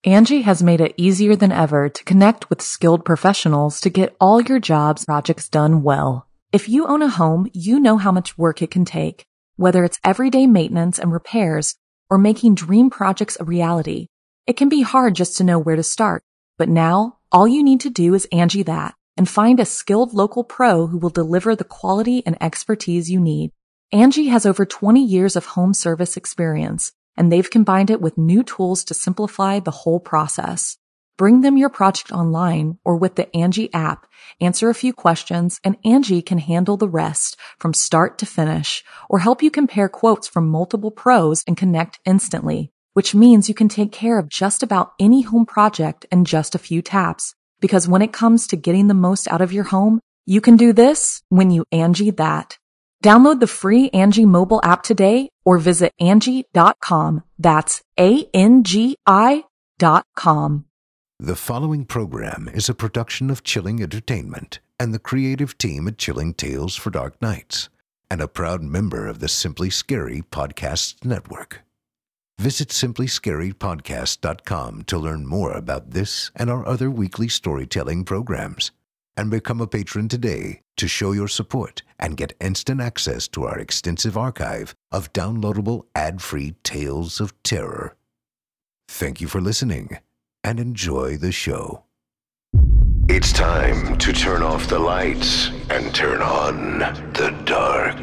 Angie has made it easier than ever to connect with skilled professionals to get all your jobs projects done well. If you own a home, you know how much work it can take, whether it's everyday maintenance and repairs or making dream projects a reality. It can be hard just to know where to start, but now all you need to do is Angie that and find a skilled local pro who will deliver the quality and expertise you need. Angie has over 20 years of home service experience, and they've combined it with new tools to simplify the whole process. Bring them your project online or with the Angie app, answer a few questions, and Angie can handle the rest from start to finish or help you compare quotes from multiple pros and connect instantly, which means you can take care of just about any home project in just a few taps. Because when it comes to getting the most out of your home, you can do this when you Angie that. Download the free Angie mobile app today or visit Angie.com. That's ANGI.com. The following program is a production of Chilling Entertainment and the creative team at Chilling Tales for Dark Nights, and a proud member of the Simply Scary Podcasts Network. Visit simplyscarypodcast.com to learn more about this and our other weekly storytelling programs, and become a patron today to show your support and get instant access to our extensive archive of downloadable ad-free tales of terror. Thank you for listening and enjoy the show. It's time to turn off the lights and turn on the dark.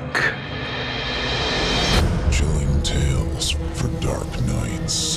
Chilling Tales for Dark Nights.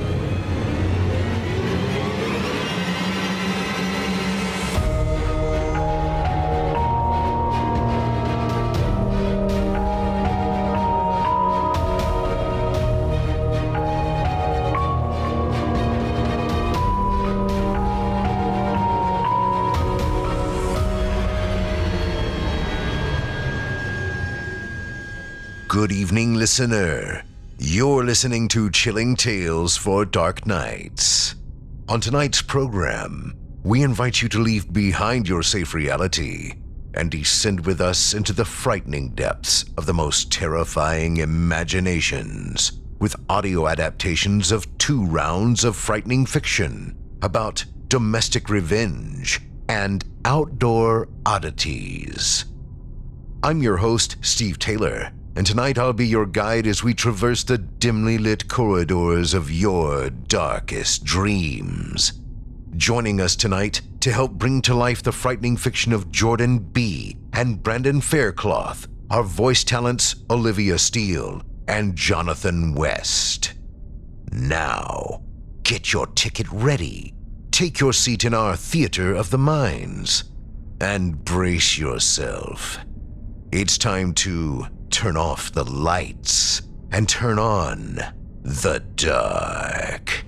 Good evening, listener. You're listening to Chilling Tales for Dark Nights. On tonight's program, we invite you to leave behind your safe reality and descend with us into the frightening depths of the most terrifying imaginations with audio adaptations of 2 rounds of frightening fiction about domestic revenge and outdoor oddities. I'm your host, Steve Taylor, and tonight I'll be your guide as we traverse the dimly lit corridors of your darkest dreams. Joining us tonight to help bring to life the frightening fiction of Jordan B. and Brandon Faircloth are voice talents Olivia Steele and Jonathan West. Now, get your ticket ready, take your seat in our theater of the minds, and brace yourself. It's time to turn off the lights and turn on the dark.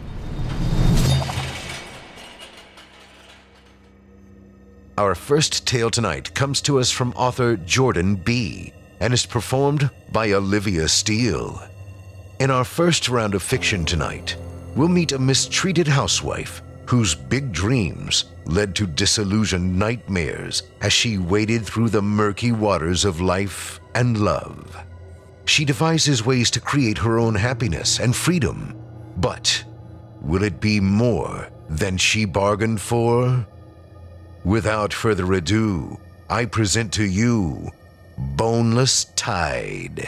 Our first tale tonight comes to us from author Jordan B. and is performed by Olivia Steele. In our first round of fiction tonight, we'll meet a mistreated housewife whose big dreams led to disillusioned nightmares as she waded through the murky waters of life and love. She devises ways to create her own happiness and freedom, but will it be more than she bargained for? Without further ado, I present to you Boneless Tide.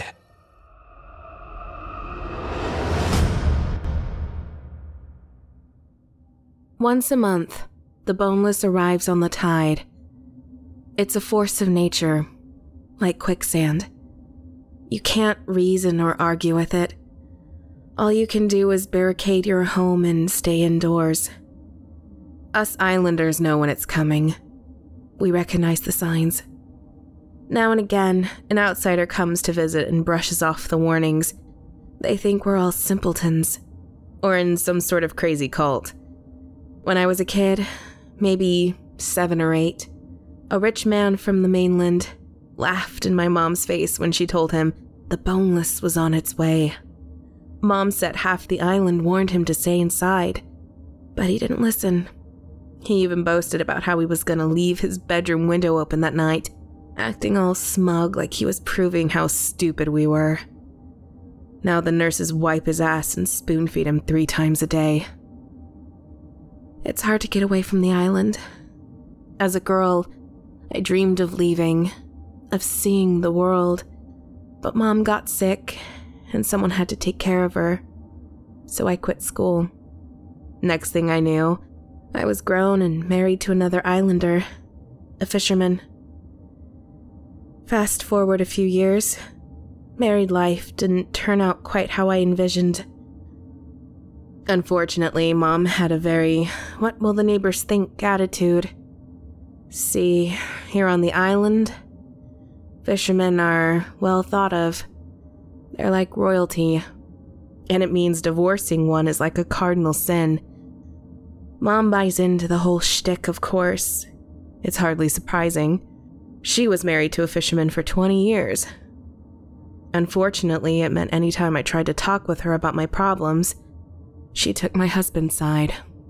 Once a month, the boneless arrives on the tide. It's a force of nature, like quicksand. You can't reason or argue with it. All you can do is barricade your home and stay indoors. Us islanders know when it's coming. We recognize the signs. Now and again, an outsider comes to visit and brushes off the warnings. They think we're all simpletons, or in some sort of crazy cult. When I was a kid, maybe 7 or 8, a rich man from the mainland laughed in my mom's face when she told him the boneless was on its way. Mom said half the island warned him to stay inside, but he didn't listen. He even boasted about how he was going to leave his bedroom window open that night, acting all smug like he was proving how stupid we were. Now the nurses wipe his ass and spoon feed him 3 times a day. It's hard to get away from the island. As a girl, I dreamed of leaving, of seeing the world, but Mom got sick and someone had to take care of her, so I quit school. Next thing I knew, I was grown and married to another islander, a fisherman. Fast forward a few years, married life didn't turn out quite how I envisioned. Unfortunately, Mom had a very what will the neighbors think attitude. See, here on the island, fishermen are well thought of. They're like royalty, and it means divorcing one is like a cardinal sin. Mom buys into the whole shtick, of course. It's hardly surprising. She was married to a fisherman for 20 years. Unfortunately, it meant any time I tried to talk with her about my problems, she took my husband's side.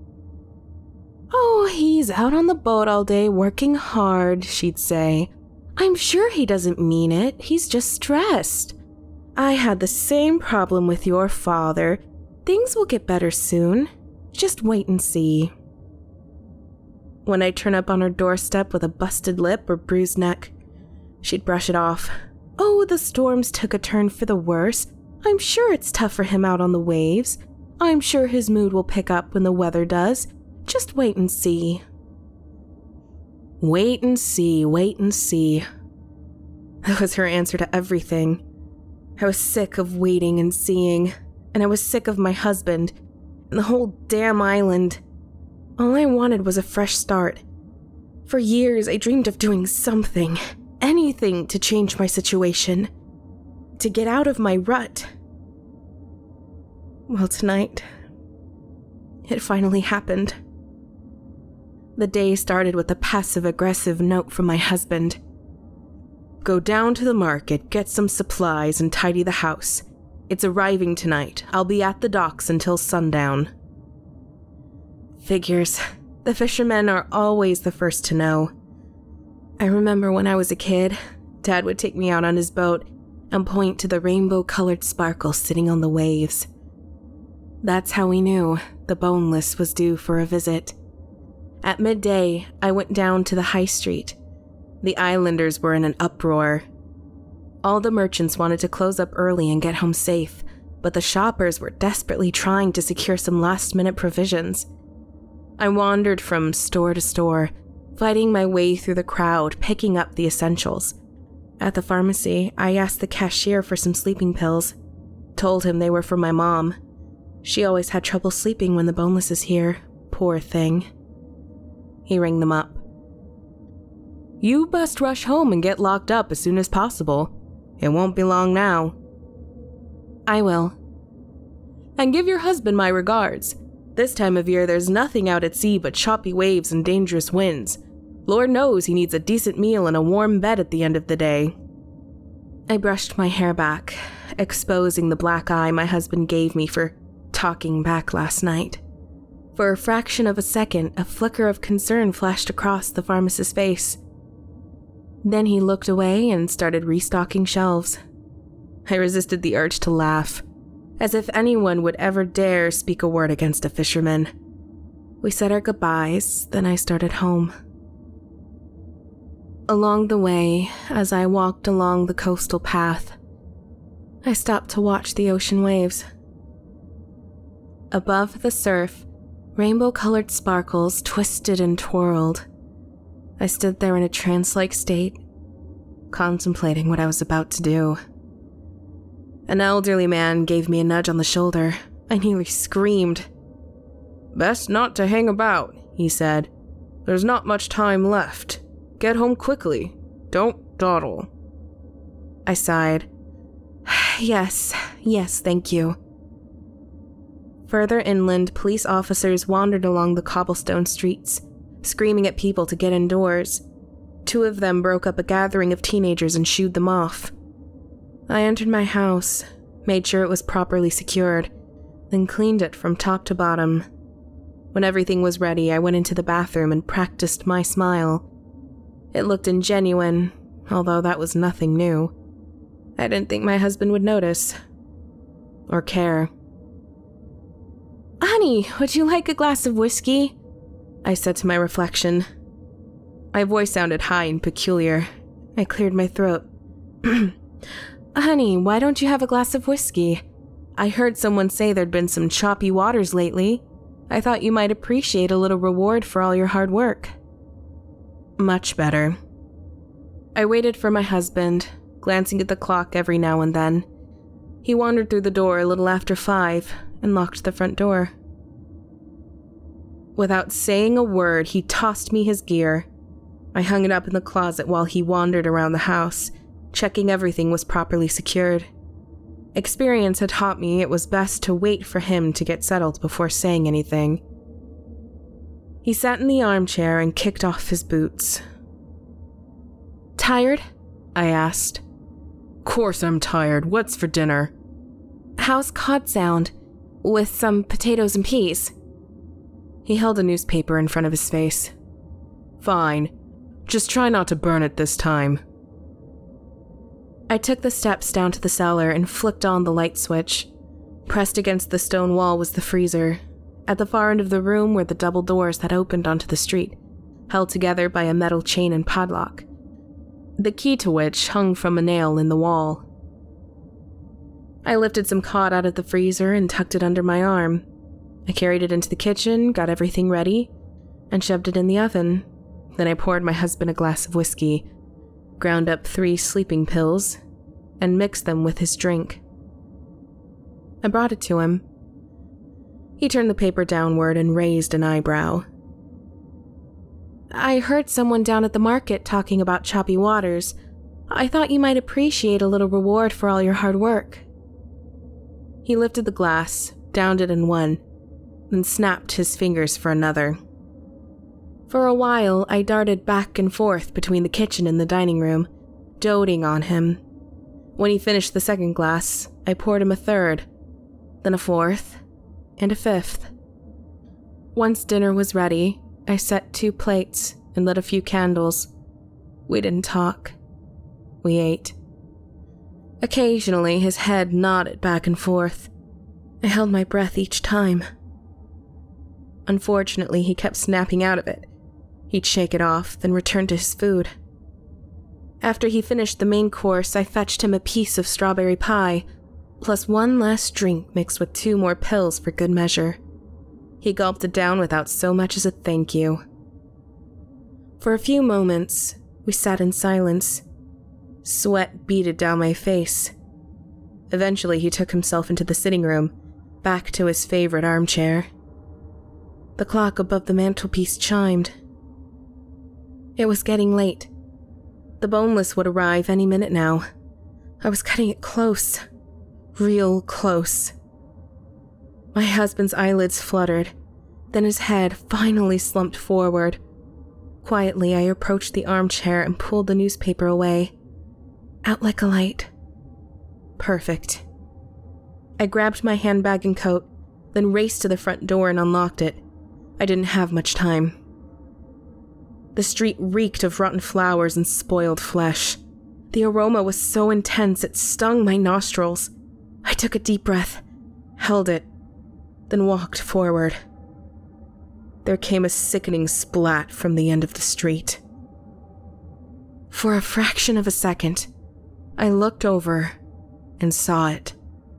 "Oh, he's out on the boat all day working hard," she'd say. "I'm sure he doesn't mean it. He's just stressed. I had the same problem with your father. Things will get better soon. Just wait and see." When I'd turn up on her doorstep with a busted lip or bruised neck, she'd brush it off. "Oh, the storms took a turn for the worse. I'm sure it's tough for him out on the waves. I'm sure his mood will pick up when the weather does. Just wait and see." Wait and see, wait and see. That was her answer to everything. I was sick of waiting and seeing, and I was sick of my husband and the whole damn island. All I wanted was a fresh start. For years, I dreamed of doing something, anything to change my situation, to get out of my rut. Well, tonight, it finally happened. The day started with a passive-aggressive note from my husband. "Go down to the market, get some supplies, and tidy the house. It's arriving tonight. I'll be at the docks until sundown." Figures. The fishermen are always the first to know. I remember when I was a kid, Dad would take me out on his boat and point to the rainbow-colored sparkles sitting on the waves. That's how we knew the Boneless was due for a visit. At midday, I went down to the high street. The islanders were in an uproar. All the merchants wanted to close up early and get home safe, but the shoppers were desperately trying to secure some last-minute provisions. I wandered from store to store, fighting my way through the crowd, picking up the essentials. At the pharmacy, I asked the cashier for some sleeping pills, told him they were for my mom. She always had trouble sleeping when the Boneless is here, poor thing. He rang them up. "You best rush home and get locked up as soon as possible. It won't be long now." "I will." "And give your husband my regards. This time of year there's nothing out at sea but choppy waves and dangerous winds. Lord knows he needs a decent meal and a warm bed at the end of the day." I brushed my hair back, exposing the black eye my husband gave me for talking back last night. For a fraction of a second, a flicker of concern flashed across the pharmacist's face. Then he looked away and started restocking shelves. I resisted the urge to laugh, as if anyone would ever dare speak a word against a fisherman. We said our goodbyes, then I started home. Along the way, as I walked along the coastal path, I stopped to watch the ocean waves. Above the surf, rainbow-colored sparkles twisted and twirled. I stood there in a trance-like state, contemplating what I was about to do. An elderly man gave me a nudge on the shoulder. I nearly screamed. "Best not to hang about," he said. "There's not much time left. Get home quickly. Don't dawdle." I sighed. Yes, thank you." Further inland, police officers wandered along the cobblestone streets, screaming at people to get indoors. 2 of them broke up a gathering of teenagers and shooed them off. I entered my house, made sure it was properly secured, then cleaned it from top to bottom. When everything was ready, I went into the bathroom and practiced my smile. It looked ingenuine, although that was nothing new. I didn't think my husband would notice. Or care. "Honey, would you like a glass of whiskey?" I said to my reflection. My voice sounded high and peculiar. I cleared my throat. Honey, why don't you have a glass of whiskey? I heard someone say there'd been some choppy waters lately. I thought you might appreciate a little reward for all your hard work. Much better. I waited for my husband, glancing at the clock every now and then. He wandered through the door a little after 5 and locked the front door. Without saying a word, he tossed me his gear. I hung it up in the closet while he wandered around the house, checking everything was properly secured. Experience had taught me it was best to wait for him to get settled before saying anything. He sat in the armchair and kicked off his boots. Tired? I asked. Course I'm tired. What's for dinner? How's cod sound? With some potatoes and peas. He held a newspaper in front of his face. Fine. Just try not to burn it this time. I took the steps down to the cellar and flicked on the light switch. Pressed against the stone wall was the freezer. At the far end of the room were the double doors that opened onto the street, held together by a metal chain and padlock, the key to which hung from a nail in the wall. I lifted some cod out of the freezer and tucked it under my arm. I carried it into the kitchen, got everything ready, and shoved it in the oven. Then I poured my husband a glass of whiskey, ground up 3 sleeping pills, and mixed them with his drink. I brought it to him. He turned the paper downward and raised an eyebrow. I heard someone down at the market talking about choppy waters. I thought you might appreciate a little reward for all your hard work. He lifted the glass, downed it in one, then snapped his fingers for another. For a while, I darted back and forth between the kitchen and the dining room, doting on him. When he finished the second glass, I poured him a third, then a fourth, and a fifth. Once dinner was ready, I set 2 plates and lit a few candles. We didn't talk. We ate. Occasionally, his head nodded back and forth. I held my breath each time. Unfortunately, he kept snapping out of it. He'd shake it off, then return to his food. After he finished the main course, I fetched him a piece of strawberry pie, plus 1 last drink mixed with 2 more pills for good measure. He gulped it down without so much as a thank you. For a few moments, we sat in silence. Sweat beaded down my face. Eventually, he took himself into the sitting room, back to his favorite armchair. The clock above the mantelpiece chimed. It was getting late. The boneless would arrive any minute now. I was cutting it close. Real close. My husband's eyelids fluttered. Then his head finally slumped forward. Quietly, I approached the armchair and pulled the newspaper away. Out like a light. Perfect. I grabbed my handbag and coat, then raced to the front door and unlocked it. I didn't have much time. The street reeked of rotten flowers and spoiled flesh. The aroma was so intense it stung my nostrils. I took a deep breath, held it, then walked forward. There came a sickening splat from the end of the street. For a fraction of a second, I looked over and saw it.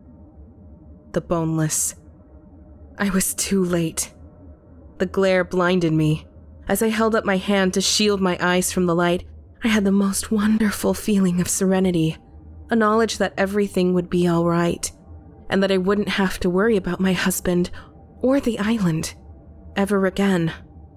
The boneless. I was too late. The glare blinded me. As I held up my hand to shield my eyes from the light, I had the most wonderful feeling of serenity, a knowledge that everything would be all right, and that I wouldn't have to worry about my husband or the island ever again.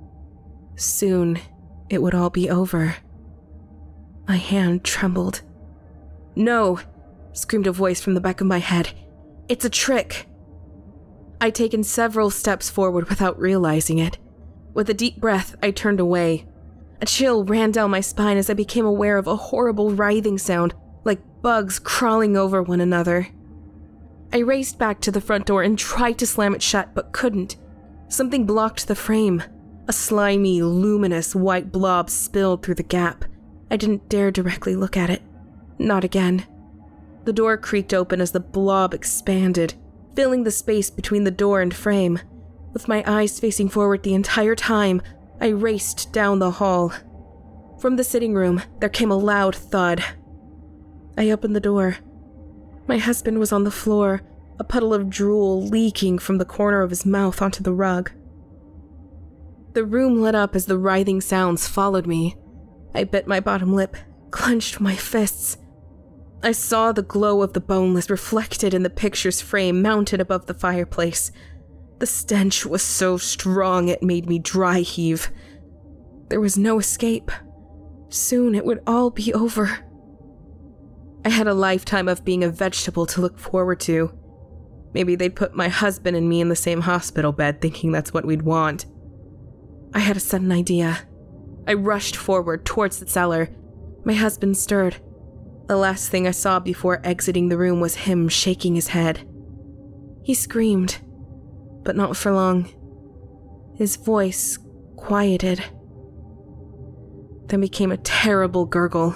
Soon, it would all be over. My hand trembled. "No!" screamed a voice from the back of my head. "It's a trick!" I'd taken several steps forward without realizing it. With a deep breath, I turned away. A chill ran down my spine as I became aware of a horrible writhing sound, like bugs crawling over one another. I raced back to the front door and tried to slam it shut, but couldn't. Something blocked the frame. A slimy, luminous white blob spilled through the gap. I didn't dare directly look at it. Not again. The door creaked open as the blob expanded, filling the space between the door and frame. With my eyes facing forward the entire time, I raced down the hall. From the sitting room, there came a loud thud. I opened the door. My husband was on the floor, a puddle of drool leaking from the corner of his mouth onto the rug. The room lit up as the writhing sounds followed me. I bit my bottom lip, clenched my fists. I saw the glow of the boneless reflected in the picture's frame mounted above the fireplace. The stench was so strong it made me dry heave. There was no escape. Soon it would all be over. I had a lifetime of being a vegetable to look forward to. Maybe they'd put my husband and me in the same hospital bed, thinking that's what we'd want. I had a sudden idea. I rushed forward towards the cellar. My husband stirred. The last thing I saw before exiting the room was him shaking his head. He screamed, but not for long. His voice quieted, then became a terrible gurgle.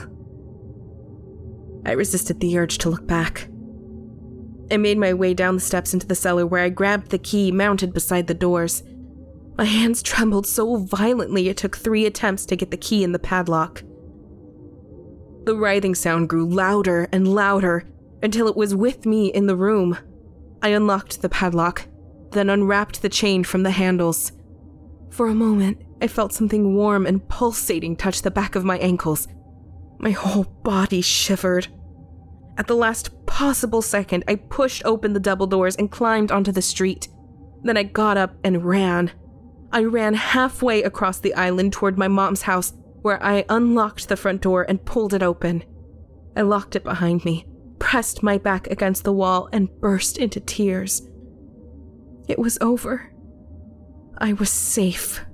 I resisted the urge to look back. I made my way down the steps into the cellar where I grabbed the key mounted beside the doors. My hands trembled so violently it took 3 attempts to get the key in the padlock. The writhing sound grew louder and louder until it was with me in the room. I unlocked the padlock, then unwrapped the chain from the handles. For a moment, I felt something warm and pulsating touch the back of my ankles. My whole body shivered. At the last possible second, I pushed open the double doors and climbed onto the street. Then I got up and ran. I ran halfway across the island toward my mom's house, where I unlocked the front door and pulled it open. I locked it behind me, pressed my back against the wall, and burst into tears. It was over. I was safe.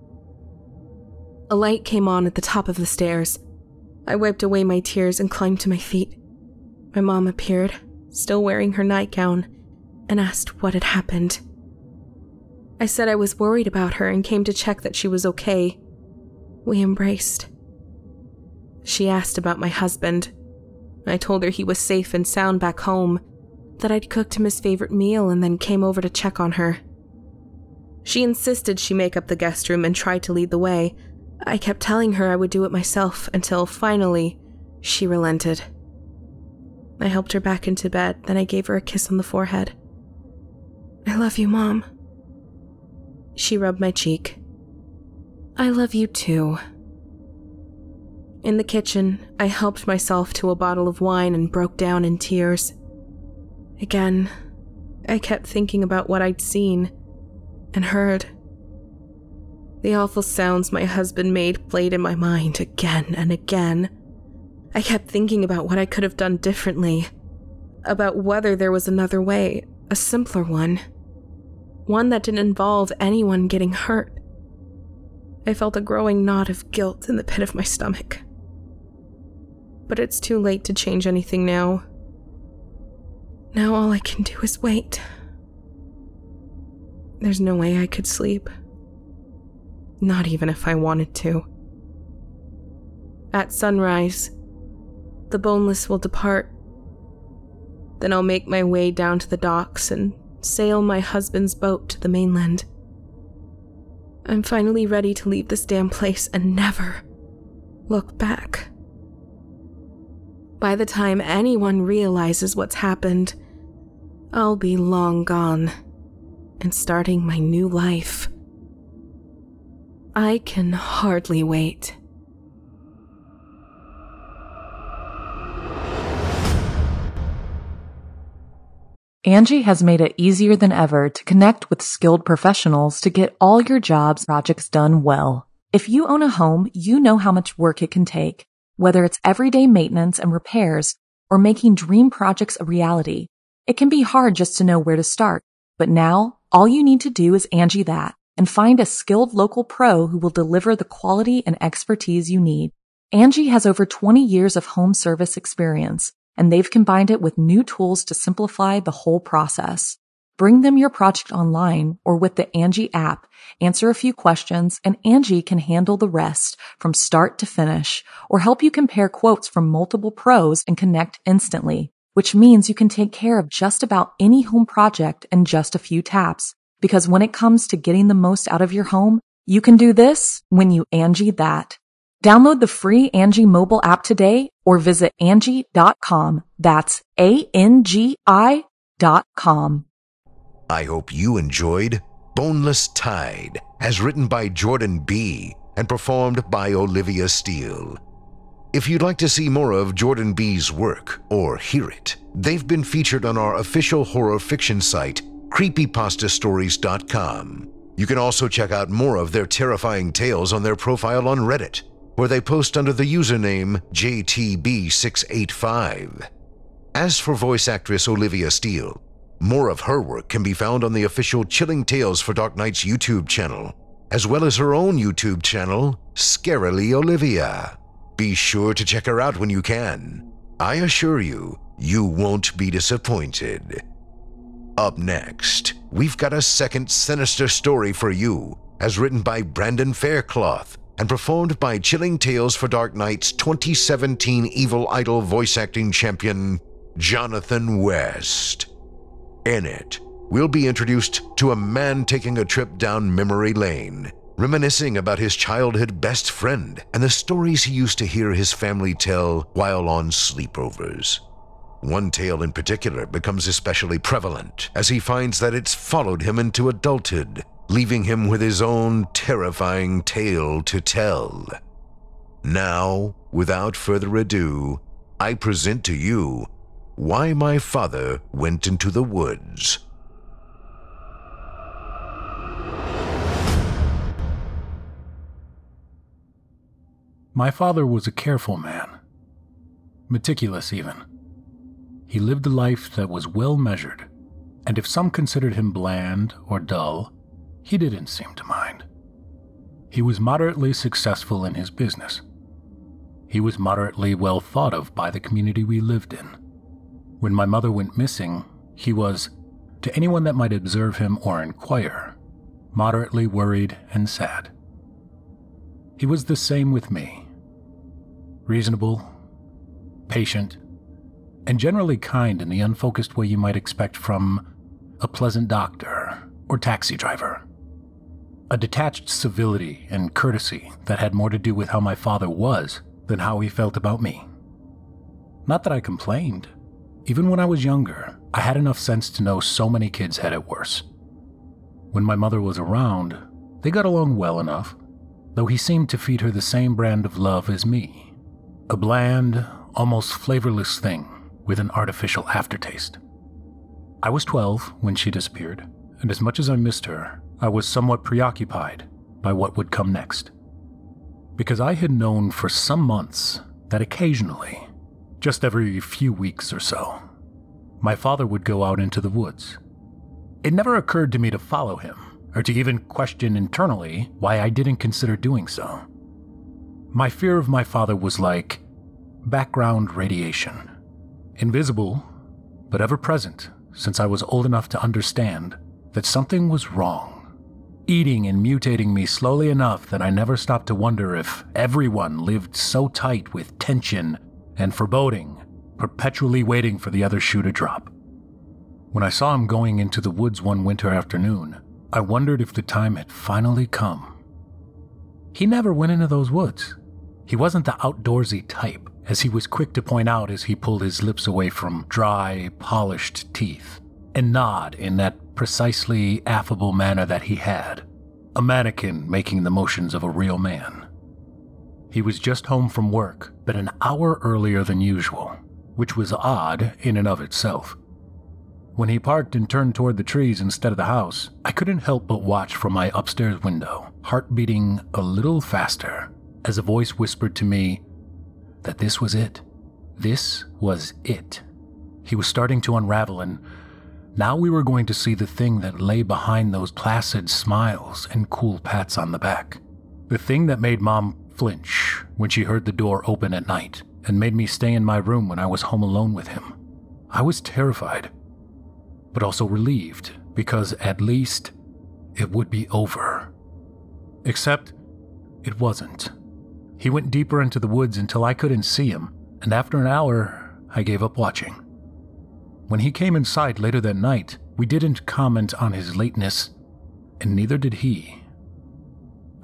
A light came on at the top of the stairs. I wiped away my tears and climbed to my feet. My mom appeared, still wearing her nightgown, and asked what had happened. I said I was worried about her and came to check that she was okay. We embraced. She asked about my husband. I told her he was safe and sound back home, that I'd cooked him his favorite meal and then came over to check on her. She insisted she make up the guest room and tried to lead the way. I kept telling her I would do it myself until finally she relented. I helped her back into bed, then I gave her a kiss on the forehead. "I love you, Mom." She rubbed my cheek. "I love you too." In the kitchen, I helped myself to a bottle of wine and broke down in tears. Again, I kept thinking about what I'd seen and heard. The awful sounds my husband made played in my mind again and again. I kept thinking about what I could have done differently, about whether there was another way, a simpler one that didn't involve anyone getting hurt. I felt a growing knot of guilt in the pit of my stomach. But it's too late to change anything now. Now all I can do is wait. There's no way I could sleep. Not even if I wanted to. At sunrise, the boneless will depart. Then I'll make my way down to the docks and sail my husband's boat to the mainland. I'm finally ready to leave this damn place and never look back. By the time anyone realizes what's happened, I'll be long gone and starting my new life. I can hardly wait. Angie has made it easier than ever to connect with skilled professionals to get all your jobs projects done well. If you own a home, you know how much work it can take, whether it's everyday maintenance and repairs or making dream projects a reality. It can be hard just to know where to start, but now all you need to do is Angie that and find a skilled local pro who will deliver the quality and expertise you need. Angie has over 20 years of home service experience, and they've combined it with new tools to simplify the whole process. Bring them your project online or with the Angie app, answer a few questions, and Angie can handle the rest from start to finish or help you compare quotes from multiple pros and connect instantly, which means you can take care of just about any home project in just a few taps. Because when it comes to getting the most out of your home, You can do this when you Angie that. Download the free Angie mobile app today or visit Angie.com. That's ANGI.com. I hope you enjoyed Boneless Tide, as written by Jordan B. and performed by Olivia Steele. If you'd like to see more of Jordan B.'s work or hear it, they've been featured on our official horror fiction site, creepypastastories.com. You can also check out more of their terrifying tales on their profile on Reddit, where they post under the username JTB685. As for voice actress Olivia Steele, more of her work can be found on the official Chilling Tales for Dark Nights YouTube channel, as well as her own YouTube channel, Scarily Olivia. Be sure to check her out when you can. I assure you, you won't be disappointed. Up next, we've got a second sinister story for you, as written by Brandon Faircloth and performed by Chilling Tales for Dark Nights 2017 Evil Idol voice acting champion, Jonathan West. In it, we'll be introduced to a man taking a trip down memory lane, reminiscing about his childhood best friend and the stories he used to hear his family tell while on sleepovers. One tale in particular becomes especially prevalent as he finds that it's followed him into adulthood, leaving him with his own terrifying tale to tell. Now, without further ado, I present to you Why My Father Went into the Woods. My father was a careful man, meticulous even. He lived a life that was well measured, and if some considered him bland or dull, he didn't seem to mind. He was moderately successful in his business. He was moderately well thought of by the community we lived in. When my mother went missing, he was, to anyone that might observe him or inquire, moderately worried and sad. He was the same with me. Reasonable, patient, and generally kind in the unfocused way you might expect from a pleasant doctor or taxi driver. A detached civility and courtesy that had more to do with how my father was than how he felt about me. Not that I complained. Even when I was younger, I had enough sense to know so many kids had it worse. When my mother was around, they got along well enough, though he seemed to feed her the same brand of love as me. A bland, almost flavorless thing with an artificial aftertaste. I was 12 when she disappeared, and as much as I missed her, I was somewhat preoccupied by what would come next. Because I had known for some months that occasionally, just every few weeks or so, my father would go out into the woods. It never occurred to me to follow him, or to even question internally why I didn't consider doing so. My fear of my father was like background radiation. Invisible, but ever present since I was old enough to understand that something was wrong, eating and mutating me slowly enough that I never stopped to wonder if everyone lived so tight with tension and foreboding, perpetually waiting for the other shoe to drop. When I saw him going into the woods one winter afternoon, I wondered if the time had finally come. He never went into those woods. He wasn't the outdoorsy type, as he was quick to point out as he pulled his lips away from dry, polished teeth, and nod in that precisely affable manner that he had, a mannequin making the motions of a real man. He was just home from work, but an hour earlier than usual, which was odd in and of itself. When he parked and turned toward the trees instead of the house, I couldn't help but watch from my upstairs window, heart beating a little faster, as a voice whispered to me that this was it. This was it. He was starting to unravel, and now we were going to see the thing that lay behind those placid smiles and cool pats on the back. The thing that made Mom flinch when she heard the door open at night and made me stay in my room when I was home alone with him. I was terrified, but also relieved, because at least it would be over. Except it wasn't. He went deeper into the woods until I couldn't see him, and after an hour, I gave up watching. When he came inside later that night, we didn't comment on his lateness, and neither did he.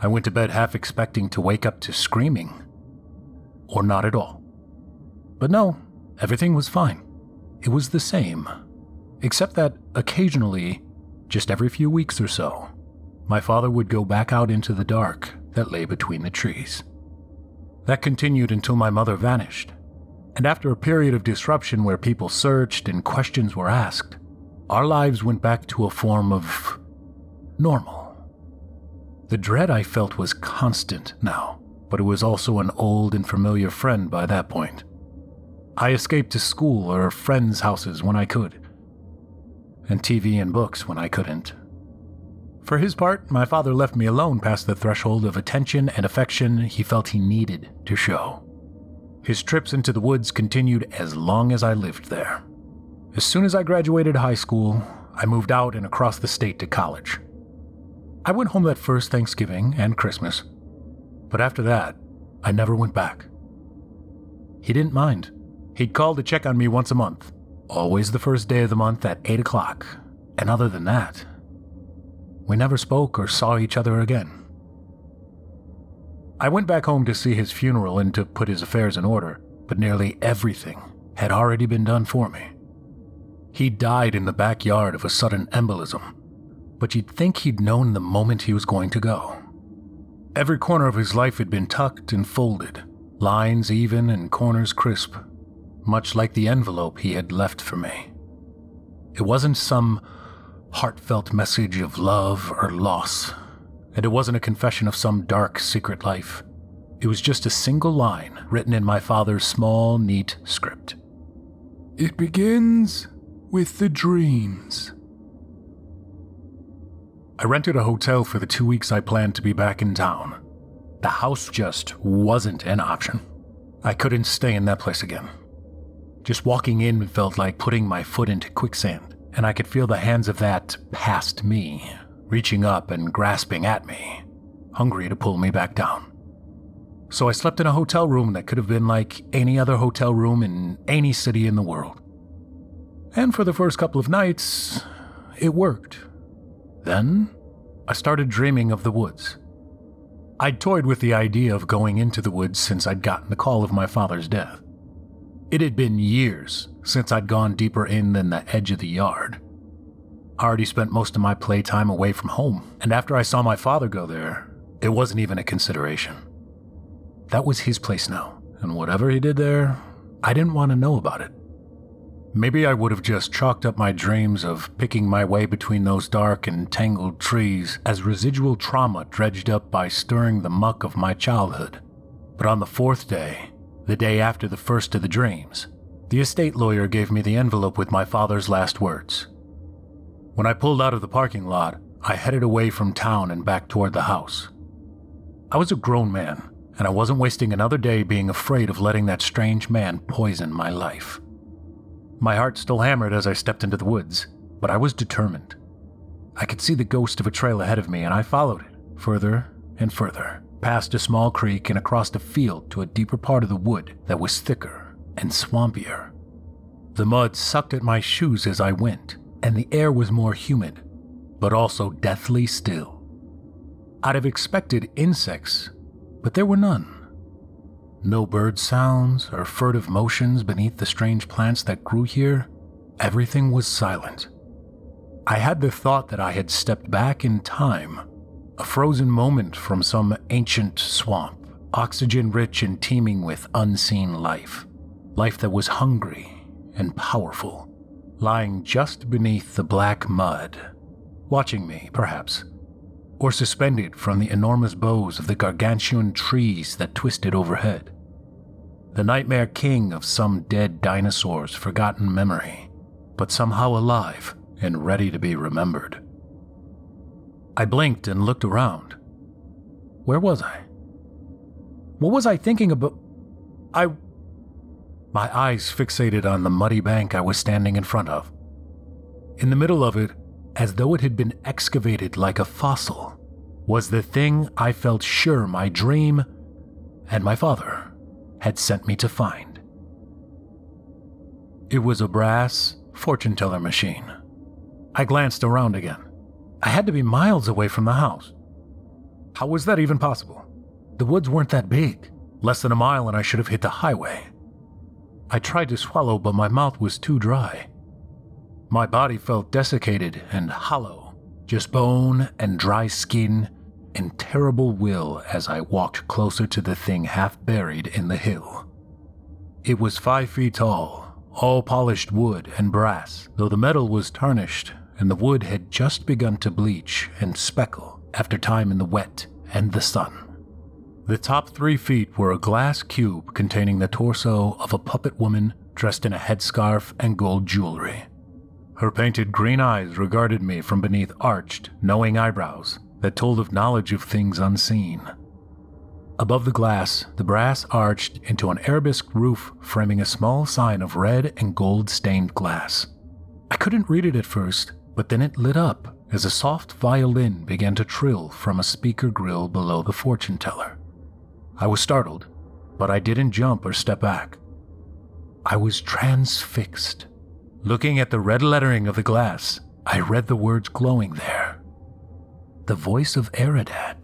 I went to bed half expecting to wake up to screaming. Or not at all. But no, everything was fine. It was the same. Except that occasionally, just every few weeks or so, my father would go back out into the dark that lay between the trees. That continued until my mother vanished. And after a period of disruption where people searched and questions were asked, our lives went back to a form of normal. The dread I felt was constant now, but it was also an old and familiar friend by that point. I escaped to school or friends' houses when I could, and TV and books when I couldn't. For his part, my father left me alone past the threshold of attention and affection he felt he needed to show. His trips into the woods continued as long as I lived there. As soon as I graduated high school, I moved out and across the state to college. I went home that first Thanksgiving and Christmas, but after that, I never went back. He didn't mind. He'd call to check on me once a month, always the first day of the month at 8 o'clock, and other than that, we never spoke or saw each other again. I went back home to see his funeral and to put his affairs in order, but nearly everything had already been done for me. He died in the backyard of a sudden embolism, but you'd think he'd known the moment he was going to go. Every corner of his life had been tucked and folded, lines even and corners crisp, much like the envelope he had left for me. It wasn't some heartfelt message of love or loss, and it wasn't a confession of some dark secret life. It was just a single line written in my father's small, neat script. It begins with the dreams. I rented a hotel for the 2 weeks I planned to be back in town. The house just wasn't an option. I couldn't stay in that place again. Just walking in felt like putting my foot into quicksand, and I could feel the hands of that past me, reaching up and grasping at me, hungry to pull me back down. So I slept in a hotel room that could have been like any other hotel room in any city in the world. And for the first couple of nights, it worked. Then, I started dreaming of the woods. I'd toyed with the idea of going into the woods since I'd gotten the call of my father's death. It had been years since I'd gone deeper in than the edge of the yard. I already spent most of my playtime away from home, and after I saw my father go there, it wasn't even a consideration. That was his place now, and whatever he did there, I didn't want to know about it. Maybe I would have just chalked up my dreams of picking my way between those dark and tangled trees as residual trauma dredged up by stirring the muck of my childhood. But on the fourth day, the day after the first of the dreams, the estate lawyer gave me the envelope with my father's last words. When I pulled out of the parking lot, I headed away from town and back toward the house. I was a grown man, and I wasn't wasting another day being afraid of letting that strange man poison my life. My heart still hammered as I stepped into the woods, but I was determined. I could see the ghost of a trail ahead of me, and I followed it, further and further, past a small creek and across a field to a deeper part of the wood that was thicker and swampier. The mud sucked at my shoes as I went, and the air was more humid, but also deathly still. I'd have expected insects, but there were none. No bird sounds or furtive motions beneath the strange plants that grew here. Everything was silent. I had the thought that I had stepped back in time, a frozen moment from some ancient swamp, oxygen-rich and teeming with unseen life. Life that was hungry and powerful, lying just beneath the black mud, watching me, perhaps, or suspended from the enormous boughs of the gargantuan trees that twisted overhead. The nightmare king of some dead dinosaur's forgotten memory, but somehow alive and ready to be remembered. I blinked and looked around. Where was I? What was I thinking about? My eyes fixated on the muddy bank I was standing in front of. In the middle of it, as though it had been excavated like a fossil, was the thing I felt sure my dream and my father had sent me to find. It was a brass fortune teller machine. I glanced around again. I had to be miles away from the house. How was that even possible? The woods weren't that big. Less than a mile and I should have hit the highway. I tried to swallow, but my mouth was too dry. My body felt desiccated and hollow, just bone and dry skin and terrible will as I walked closer to the thing half buried in the hill. It was 5 feet tall, all polished wood and brass, though the metal was tarnished and the wood had just begun to bleach and speckle after time in the wet and the sun. The top 3 feet were a glass cube containing the torso of a puppet woman dressed in a headscarf and gold jewelry. Her painted green eyes regarded me from beneath arched, knowing eyebrows that told of knowledge of things unseen. Above the glass, the brass arched into an arabesque roof framing a small sign of red and gold-stained glass. I couldn't read it at first, but then it lit up as a soft violin began to trill from a speaker grill below the fortune teller. I was startled, but I didn't jump or step back. I was transfixed. Looking at the red lettering of the glass, I read the words glowing there. The voice of Aradat.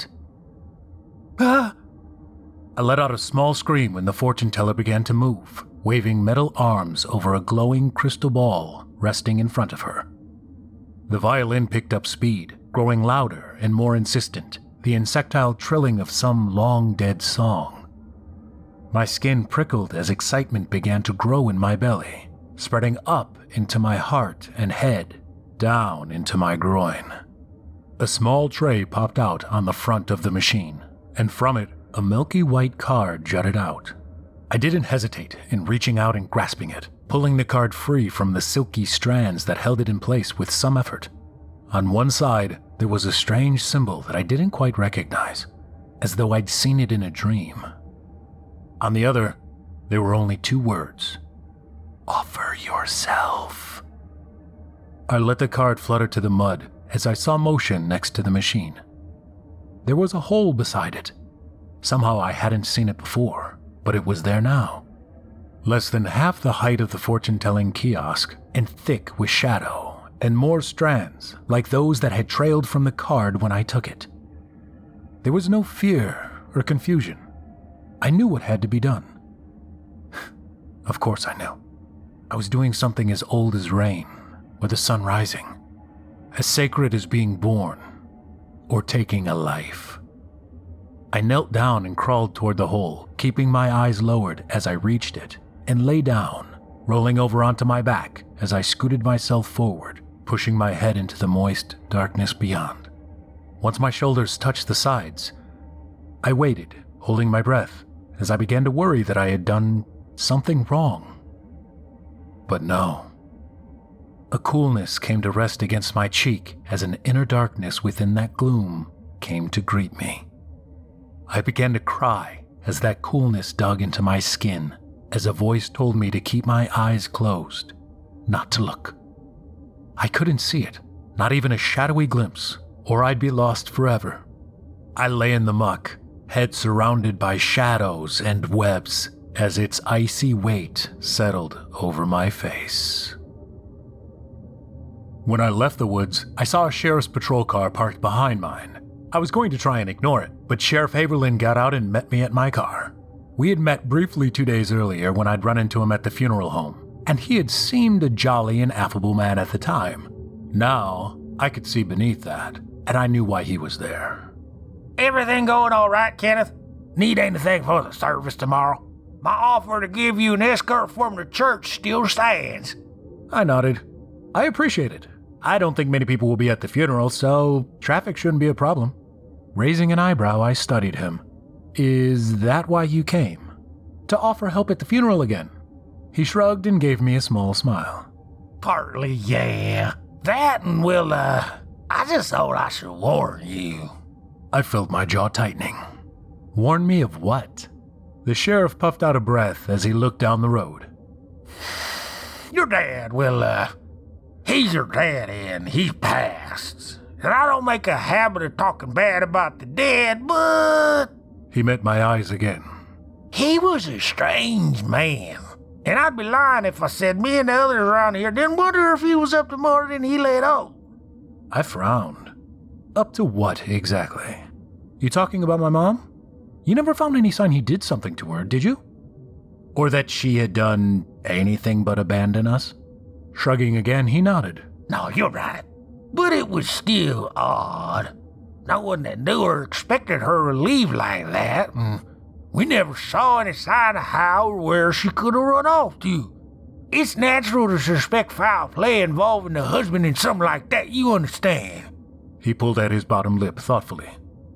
Ah! I let out a small scream when the fortune teller began to move, waving metal arms over a glowing crystal ball resting in front of her. The violin picked up speed, growing louder and more insistent, the insectile trilling of some long-dead song. My skin prickled as excitement began to grow in my belly, spreading up into my heart and head, down into my groin. A small tray popped out on the front of the machine, and from it, a milky white card jutted out. I didn't hesitate in reaching out and grasping it, pulling the card free from the silky strands that held it in place with some effort. On one side, there was a strange symbol that I didn't quite recognize, as though I'd seen it in a dream. On the other, there were only 2 words. Offer yourself. I let the card flutter to the mud as I saw motion next to the machine. There was a hole beside it. Somehow I hadn't seen it before, but it was there now. Less than half the height of the fortune-telling kiosk and thick with shadow and more strands like those that had trailed from the card when I took it. There was no fear or confusion. I knew what had to be done. Of course I knew. I was doing something as old as rain, or the sun rising, as sacred as being born, or taking a life. I knelt down and crawled toward the hole, keeping my eyes lowered as I reached it, and lay down, rolling over onto my back as I scooted myself forward, pushing my head into the moist darkness beyond. Once my shoulders touched the sides, I waited, holding my breath, as I began to worry that I had done something wrong. But no. A coolness came to rest against my cheek as an inner darkness within that gloom came to greet me. I began to cry as that coolness dug into my skin, as a voice told me to keep my eyes closed, not to look. I couldn't see it, not even a shadowy glimpse, or I'd be lost forever. I lay in the muck, head surrounded by shadows and webs, as its icy weight settled over my face. When I left the woods, I saw a sheriff's patrol car parked behind mine. I was going to try and ignore it, but Sheriff Haverlin got out and met me at my car. We had met briefly 2 days earlier when I'd run into him at the funeral home, and he had seemed a jolly and affable man at the time. Now, I could see beneath that, and I knew why he was there. Everything going all right, Kenneth? Need anything for the service tomorrow? My offer to give you an escort from the church still stands. I nodded. I appreciate it. I don't think many people will be at the funeral, so traffic shouldn't be a problem. Raising an eyebrow, I studied him. Is that why you came? To offer help at the funeral again? He shrugged and gave me a small smile. Partly, yeah. That and, well, I just thought I should warn you. I felt my jaw tightening. Warn me of what? The sheriff puffed out a breath as he looked down the road. Your dad, well, he's your dad and he's passed. And I don't make a habit of talking bad about the dead, but... He met my eyes again. He was a strange man. And I'd be lying if I said me and the others around here didn't wonder if he was up to more than he let on. I frowned. Up to what exactly? You talking about my mom? You never found any sign he did something to her, did you? Or that she had done anything but abandon us? Shrugging again, he nodded. No, you're right. But it was still odd. No one that knew her expected her to leave like that. We never saw any sign of how or where she could have run off to. It's natural to suspect foul play involving the husband in something like that, you understand. He pulled at his bottom lip thoughtfully.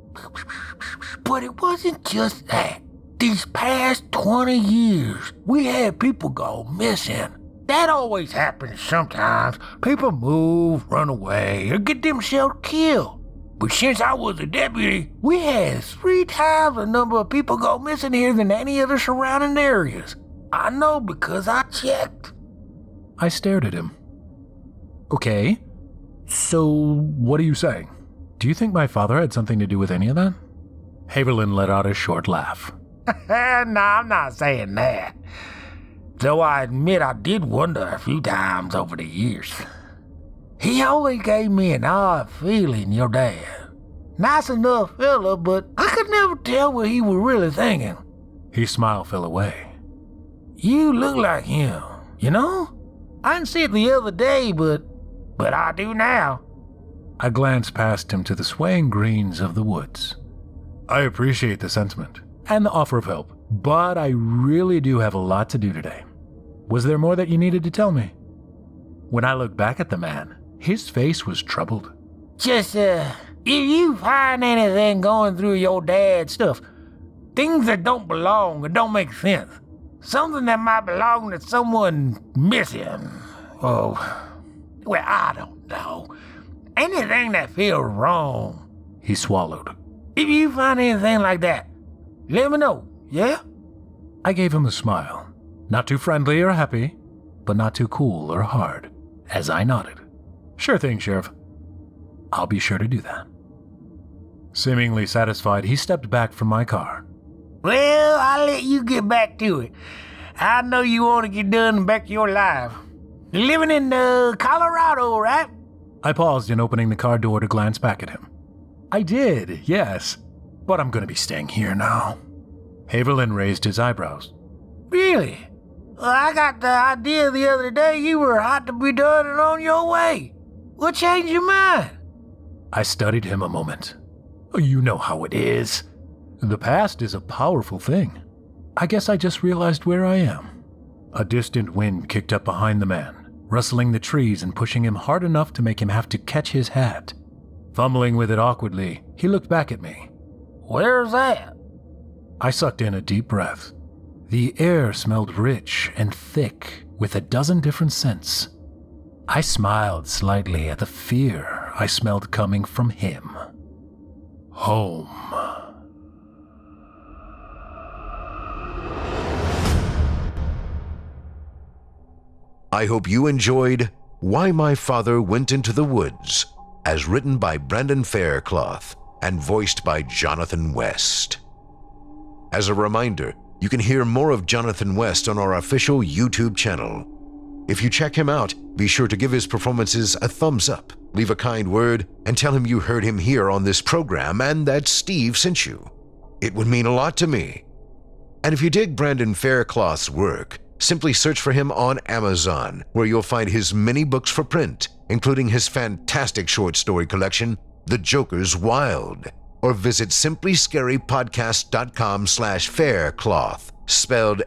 But it wasn't just that. These past 20 years, we had people go missing. That always happens sometimes. People move, run away, or get themselves killed. But since I was a deputy, we had 3 times the number of people go missing here than any other surrounding areas. I know because I checked. I stared at him. Okay, so what are you saying? Do you think my father had something to do with any of that? Haviland let out a short laugh. No, I'm not saying that. Though I admit I did wonder a few times over the years. He always gave me an odd feeling, your dad. Nice enough fella, but I could never tell what he was really thinking. His smile fell away. You look like him, you know? I didn't see it the other day, but I do now. I glanced past him to the swaying greens of the woods. I appreciate the sentiment and the offer of help, but I really do have a lot to do today. Was there more that you needed to tell me? When I looked back at the man, his face was troubled. Just, if you find anything going through your dad's stuff, things that don't belong or don't make sense, something that might belong to someone missing, well, I don't know. Anything that feels wrong. He swallowed. If you find anything like that, let me know, yeah? I gave him a smile. Not too friendly or happy, but not too cool or hard, as I nodded. Sure thing, Sheriff. I'll be sure to do that. Seemingly satisfied, he stepped back from my car. Well, I'll let you get back to it. I know you want to get done back to your life. You're living in Colorado, right? I paused in opening the car door to glance back at him. I did, yes, but I'm going to be staying here now. Haviland raised his eyebrows. Really? Well, I got the idea the other day you were hot to be done and on your way. What changed your mind? I studied him a moment. You know how it is. The past is a powerful thing. I guess I just realized where I am. A distant wind kicked up behind the man, rustling the trees and pushing him hard enough to make him have to catch his hat. Fumbling with it awkwardly, he looked back at me. Where's that? I sucked in a deep breath. The air smelled rich and thick with a dozen different scents. I smiled slightly at the fear I smelled coming from him. Home. I hope you enjoyed Why My Father Went into the Woods, as written by Brandon Faircloth and voiced by Jonathan West. As a reminder, you can hear more of Jonathan West on our official YouTube channel. If you check him out, be sure to give his performances a thumbs up, leave a kind word, and tell him you heard him here on this program and that Steve sent you. It would mean a lot to me. And if you dig Brandon Faircloth's work, simply search for him on Amazon, where you'll find his many books for print, including his fantastic short story collection, The Joker's Wild. Or visit simplyscarypodcast.com/faircloth, spelled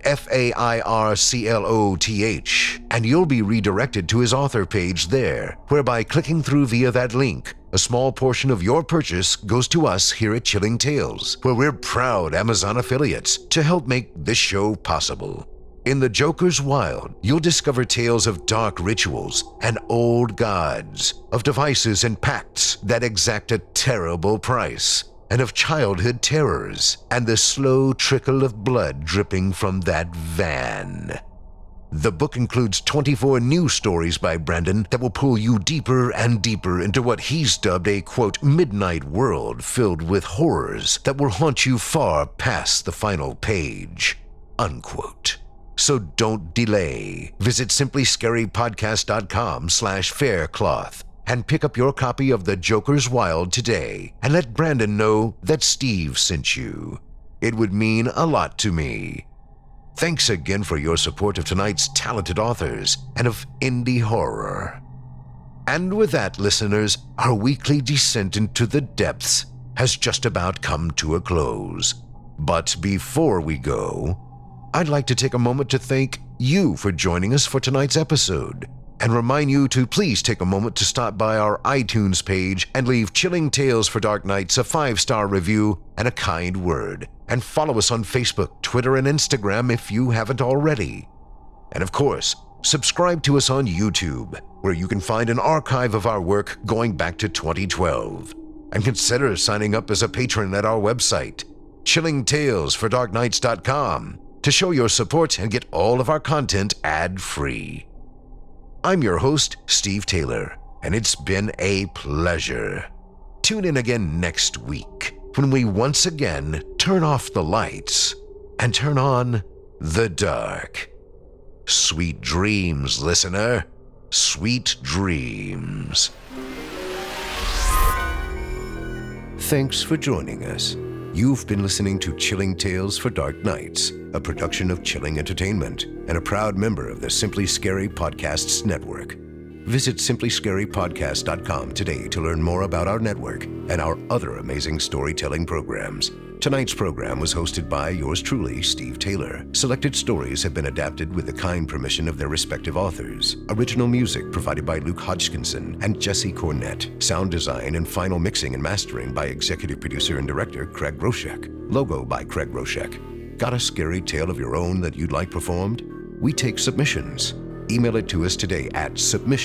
FAIRCLOTH, and you'll be redirected to his author page there, whereby clicking through via that link, a small portion of your purchase goes to us here at Chilling Tales, where we're proud Amazon affiliates to help make this show possible. In The Joker's Wild, you'll discover tales of dark rituals and old gods, of devices and pacts that exact a terrible price, and of childhood terrors and the slow trickle of blood dripping from that van. The book includes 24 new stories by Brandon that will pull you deeper and deeper into what he's dubbed a, quote, midnight world filled with horrors that will haunt you far past the final page, unquote. So don't delay. Visit simplyscarypodcast.com/faircloth and pick up your copy of The Joker's Wild today and let Brandon know that Steve sent you. It would mean a lot to me. Thanks again for your support of tonight's talented authors and of indie horror. And with that, listeners, our weekly descent into the depths has just about come to a close. But before we go, I'd like to take a moment to thank you for joining us for tonight's episode, and remind you to please take a moment to stop by our iTunes page and leave Chilling Tales for Dark Nights a 5-star review and a kind word, and follow us on Facebook, Twitter, and Instagram if you haven't already. And of course, subscribe to us on YouTube, where you can find an archive of our work going back to 2012. And consider signing up as a patron at our website, chillingtalesfordarknights.com, to show your support and get all of our content ad-free. I'm your host, Steve Taylor, and it's been a pleasure. Tune in again next week when we once again turn off the lights and turn on the dark. Sweet dreams, listener. Sweet dreams. Thanks for joining us. You've been listening to Chilling Tales for Dark Nights, a production of Chilling Entertainment and a proud member of the Simply Scary Podcasts Network. Visit simplyscarypodcast.com today to learn more about our network and our other amazing storytelling programs. Tonight's program was hosted by yours truly, Steve Taylor. Selected stories have been adapted with the kind permission of their respective authors. Original music provided by Luke Hodgkinson and Jesse Cornett. Sound design and final mixing and mastering by executive producer and director Craig Roshek. Logo by Craig Roshek. Got a scary tale of your own that you'd like performed? We take submissions. Email it to us today at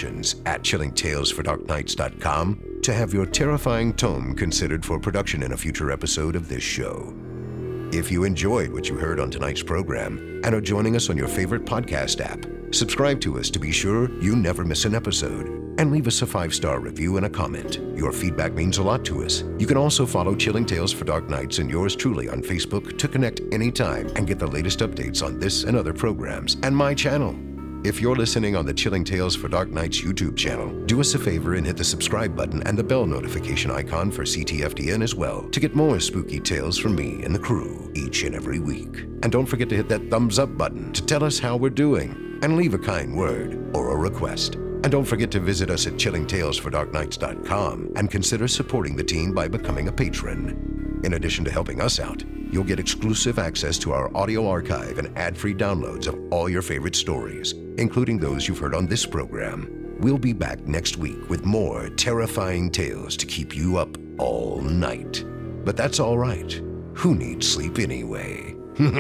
submissions@chillingtalesfordarknights.com to have your terrifying tome considered for production in a future episode of this show. If you enjoyed what you heard on tonight's program and are joining us on your favorite podcast app, subscribe to us to be sure you never miss an episode, and leave us a 5-star review and a comment. Your feedback means a lot to us. You can also follow Chilling Tales for Dark Nights and yours truly on Facebook to connect anytime and get the latest updates on this and other programs and my channel. If you're listening on the Chilling Tales for Dark Nights YouTube channel, do us a favor and hit the subscribe button and the bell notification icon for CTFDN as well to get more spooky tales from me and the crew each and every week. And don't forget to hit that thumbs up button to tell us how we're doing and leave a kind word or a request. And don't forget to visit us at chillingtalesfordarknights.com and consider supporting the team by becoming a patron. In addition to helping us out, you'll get exclusive access to our audio archive and ad-free downloads of all your favorite stories, including those you've heard on this program. We'll be back next week with more terrifying tales to keep you up all night. But that's all right. Who needs sleep anyway?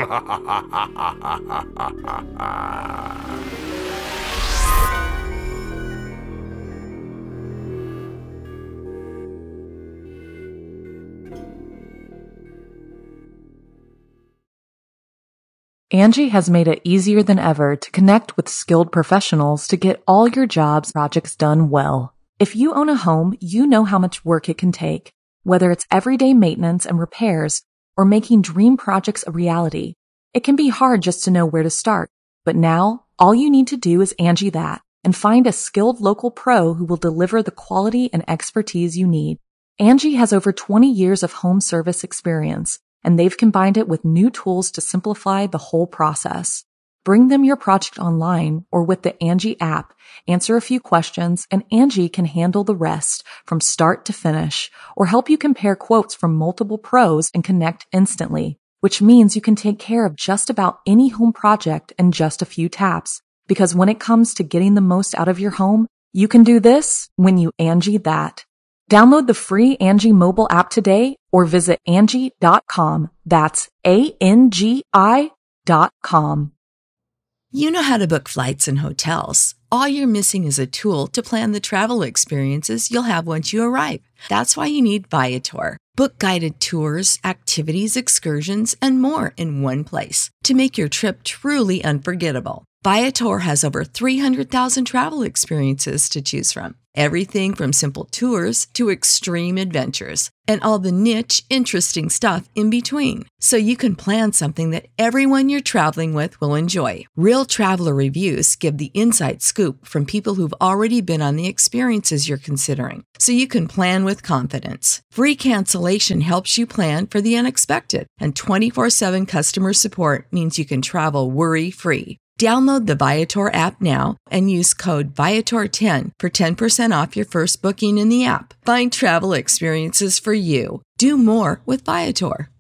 Angie has made it easier than ever to connect with skilled professionals to get all your jobs projects done well. If you own a home, you know how much work it can take, whether it's everyday maintenance and repairs or making dream projects a reality. It can be hard just to know where to start, but now all you need to do is Angie that and find a skilled local pro who will deliver the quality and expertise you need. Angie has over 20 years of home service experience, and they've combined it with new tools to simplify the whole process. Bring them your project online or with the Angie app, answer a few questions, and Angie can handle the rest from start to finish, or help you compare quotes from multiple pros and connect instantly, which means you can take care of just about any home project in just a few taps. Because when it comes to getting the most out of your home, you can do this when you Angie that. Download the free Angie mobile app today or visit Angie.com. That's ANGI.com. You know how to book flights and hotels. All you're missing is a tool to plan the travel experiences you'll have once you arrive. That's why you need Viator. Book guided tours, activities, excursions, and more in one place to make your trip truly unforgettable. Viator has over 300,000 travel experiences to choose from. Everything from simple tours to extreme adventures and all the niche, interesting stuff in between. So you can plan something that everyone you're traveling with will enjoy. Real traveler reviews give the inside scoop from people who've already been on the experiences you're considering. So you can plan with confidence. Free cancellation helps you plan for the unexpected. And 24/7 customer support means you can travel worry-free. Download the Viator app now and use code Viator10 for 10% off your first booking in the app. Find travel experiences for you. Do more with Viator.